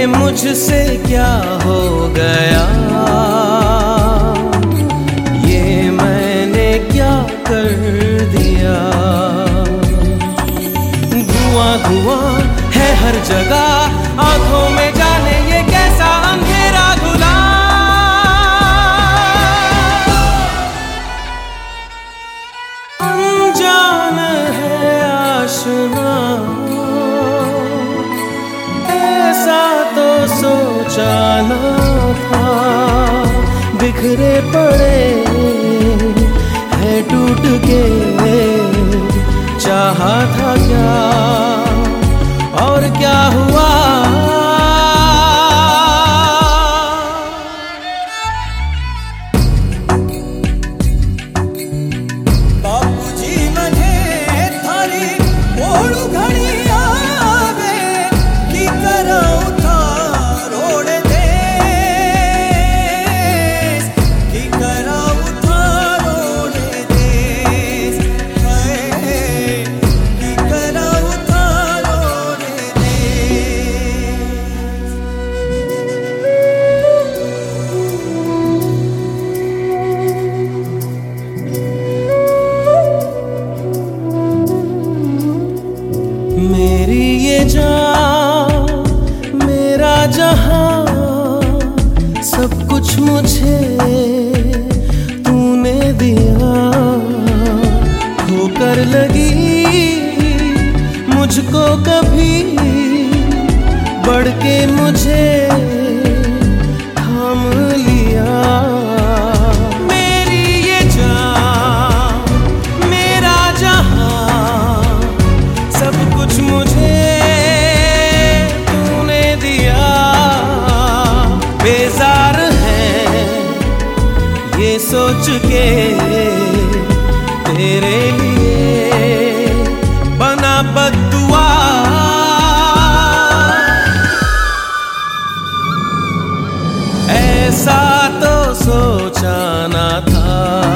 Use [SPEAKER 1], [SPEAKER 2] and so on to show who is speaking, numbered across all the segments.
[SPEAKER 1] मुझसे क्या हो गया, ये मैंने क्या कर दिया। धुआं धुआं है हर जगह, आंखों में जाने ये कैसा अंधेरा घुला। अनजान है आशना, ऐसा तो सोचा न था। बिखरे पड़े है टूट के, चाहा था क्या और क्या हुआ।
[SPEAKER 2] बापूजी मने थारी ओळू घणी आवे, की कराऊ थारोड देस, की कराऊ थारोड देस, की कराऊ थारोड
[SPEAKER 1] मेरी ये जान मेरा जहां, सब कुछ मुझे तूने दिया। होकर लगी मुझको कभी, बढ़ के मुझे थाम लिया। मेरी ये जान मेरा जहां, सब कुछ मुझे तूने दिया। बेजार है ये सोच के तेरे लिए बना बद्दुआ। ऐसा तो सोचा ना था,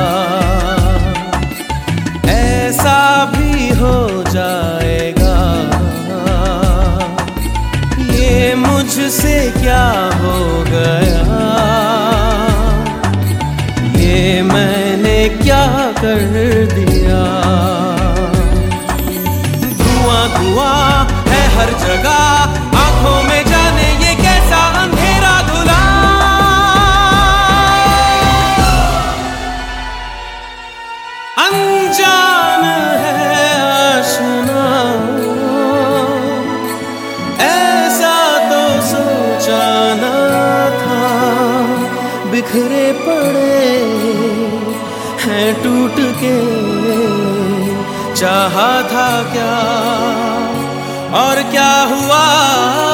[SPEAKER 1] ऐसा भी हो जाएगा। ये मुझसे क्या हो गया, ये मैंने क्या कर दिया। धुआं धुआं है हर जगह, आंखों में जाने ये कैसा अंधेरा घुला। अनजान है आशना, ऐसा तो सोचा न था। बिखरे पड़े हैं टूट के, चाहा था क्या और क्या हुआ।